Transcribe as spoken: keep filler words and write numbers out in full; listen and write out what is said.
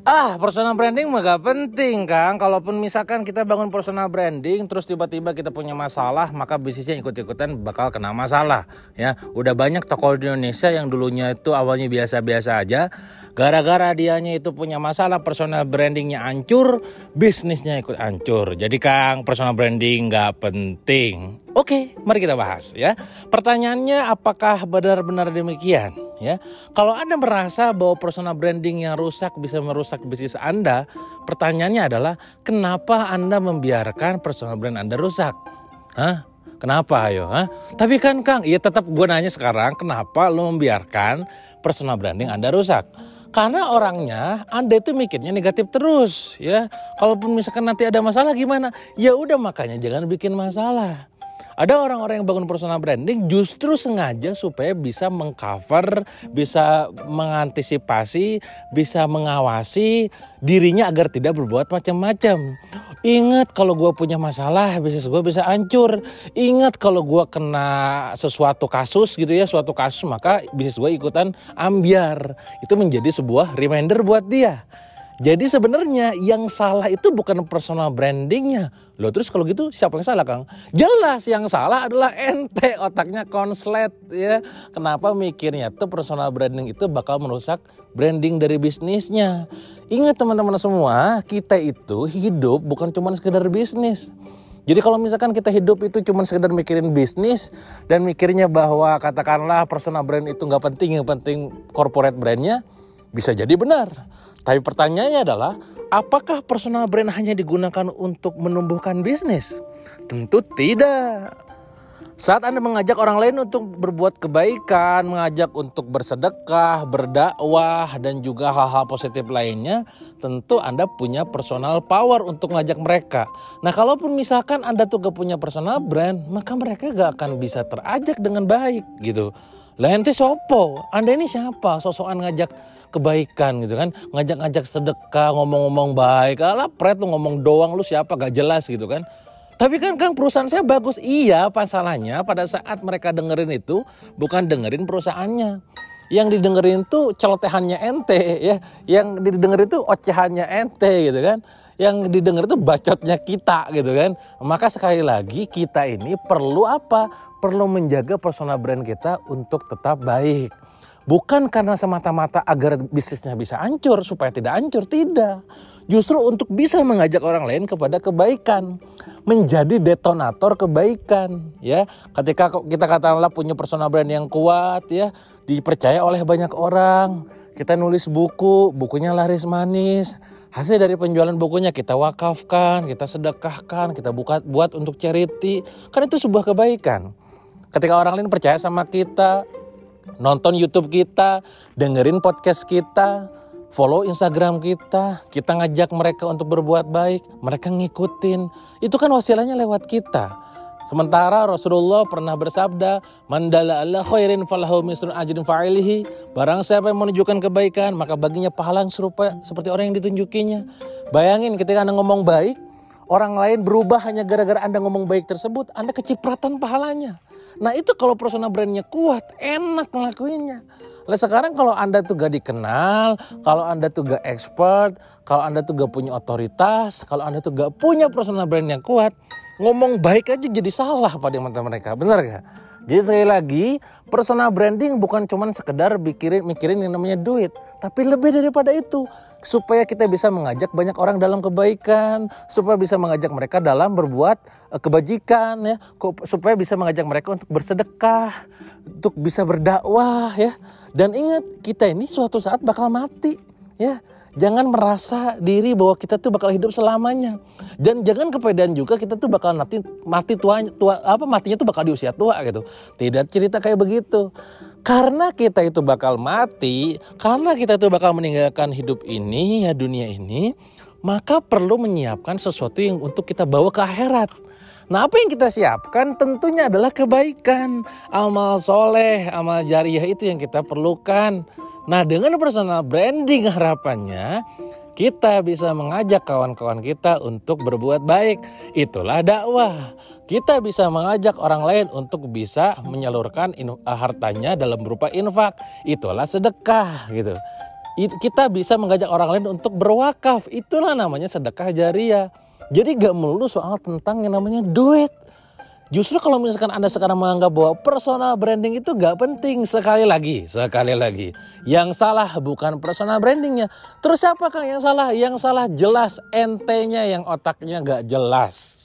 Ah, personal branding mah gak penting, Kang. Kalaupun misalkan kita bangun personal branding terus tiba-tiba kita punya masalah, maka bisnisnya ikut-ikutan bakal kena masalah, ya. Udah banyak toko di Indonesia yang dulunya itu awalnya biasa-biasa aja, gara-gara dianya itu punya masalah, personal brandingnya hancur, bisnisnya ikut hancur. Jadi, Kang, personal branding gak penting. Oke, mari kita bahas, ya. Pertanyaannya, apakah benar-benar demikian? Ya, kalau Anda merasa bahwa personal branding yang rusak bisa merusak bisnis Anda, pertanyaannya adalah kenapa Anda membiarkan personal brand Anda rusak? Hah? Kenapa ayo? Hah? Tapi kan Kang, ya tetap gue nanya sekarang, kenapa lo membiarkan personal branding Anda rusak? Karena orangnya Anda itu mikirnya negatif terus, ya. Kalaupun misalkan nanti ada masalah gimana? Ya udah, makanya jangan bikin masalah. Ada orang-orang yang bangun personal branding justru sengaja supaya bisa mengcover, bisa mengantisipasi, bisa mengawasi dirinya agar tidak berbuat macam-macam. Ingat kalau gue punya masalah, bisnis gue bisa hancur. Ingat kalau gue kena sesuatu kasus gitu ya, suatu kasus, maka bisnis gue ikutan ambyar. Itu menjadi sebuah reminder buat dia. Jadi sebenarnya yang salah itu bukan personal brandingnya. Loh, terus kalau gitu siapa yang salah, Kang? Jelas yang salah adalah ente, otaknya konslet, ya. Kenapa mikirnya tuh personal branding itu bakal merusak branding dari bisnisnya? Ingat teman-teman semua, kita itu hidup bukan cuma sekedar bisnis. Jadi kalau misalkan kita hidup itu cuma sekedar mikirin bisnis dan mikirnya bahwa katakanlah personal brand itu gak penting, yang penting corporate brandnya, bisa jadi benar. Tapi pertanyaannya adalah, apakah personal brand hanya digunakan untuk menumbuhkan bisnis? Tentu tidak. Saat Anda mengajak orang lain untuk berbuat kebaikan, mengajak untuk bersedekah, berdakwah, dan juga hal-hal positif lainnya, tentu Anda punya personal power untuk mengajak mereka. Nah, kalaupun misalkan Anda tuh gak punya personal brand, maka mereka gak akan bisa terajak dengan baik gitu. Lah ente sopo? Anda ini siapa? Sosokan ngajak kebaikan gitu kan, ngajak-ngajak sedekah, ngomong-ngomong baik. Alah pret lu ngomong doang, lu siapa gak jelas gitu kan. Tapi kan Kang, perusahaan saya bagus. Iya, masalahnya pada saat mereka dengerin itu bukan dengerin perusahaannya. Yang didengerin tuh celotehannya ente ya, yang didengerin tuh ocehannya ente gitu kan. Yang didengar itu bacotnya kita gitu kan. Maka sekali lagi kita ini perlu apa? Perlu menjaga personal brand kita untuk tetap baik. Bukan karena semata-mata agar bisnisnya bisa hancur, supaya tidak hancur, tidak. Justru untuk bisa mengajak orang lain kepada kebaikan. Menjadi detonator kebaikan. Ya, ketika kita katakanlah punya personal brand yang kuat, ya, dipercaya oleh banyak orang. Kita nulis buku, bukunya laris manis. Hasil dari penjualan bukunya kita wakafkan, kita sedekahkan, kita buka, buat untuk charity. Kan itu sebuah kebaikan. Ketika orang lain percaya sama kita, nonton YouTube kita, dengerin podcast kita, follow Instagram kita, kita ngajak mereka untuk berbuat baik, mereka ngikutin. Itu kan wasilahnya lewat kita. Sementara Rasulullah pernah bersabda, "Man dalla ala khairin falahu misru ajrin fa'ilihi." Barang siapa yang menunjukkan kebaikan, maka baginya pahala yang serupa seperti orang yang ditunjukinya. Bayangin ketika Anda ngomong baik, orang lain berubah hanya gara-gara Anda ngomong baik tersebut, Anda kecipratan pahalanya. Nah itu kalau personal brandnya kuat, enak ngelakuinnya. Lah sekarang kalau Anda tuh gak dikenal, kalau Anda tuh gak expert, kalau Anda tuh gak punya otoritas, kalau Anda tuh gak punya personal brand yang kuat, ngomong baik aja jadi salah pada mata mereka, benar gak? Jadi sekali lagi, personal branding bukan cuma sekedar mikirin, mikirin yang namanya duit, tapi lebih daripada itu. Supaya kita bisa mengajak banyak orang dalam kebaikan, supaya bisa mengajak mereka dalam berbuat uh, kebajikan, ya, supaya bisa mengajak mereka untuk bersedekah, untuk bisa berdakwah, ya. Dan ingat, kita ini suatu saat bakal mati, ya. Jangan merasa diri bahwa kita tuh bakal hidup selamanya. Dan jangan kepedean juga kita tuh bakal mati mati tua, tua apa matinya tuh bakal di usia tua gitu. Tidak cerita kayak begitu. Karena kita itu bakal mati, karena kita itu bakal meninggalkan hidup ini, ya dunia ini, maka perlu menyiapkan sesuatu yang untuk kita bawa ke akhirat. Nah, apa yang kita siapkan tentunya adalah kebaikan, amal soleh, amal jariah itu yang kita perlukan. Nah, dengan personal branding harapannya kita bisa mengajak kawan-kawan kita untuk berbuat baik. Itulah dakwah. Kita bisa mengajak orang lain untuk bisa menyalurkan in- hartanya dalam berupa infak. Itulah sedekah gitu. kita bisa mengajak orang lain untuk berwakaf. Itulah namanya sedekah jariah. Jadi gak melulu soal tentang yang namanya duit. Justru kalau misalkan Anda sekarang menganggap bahwa personal branding itu gak penting, sekali lagi, sekali lagi, yang salah bukan personal brandingnya. Terus siapa Kang yang salah? Yang salah jelas ente-nya yang otaknya gak jelas.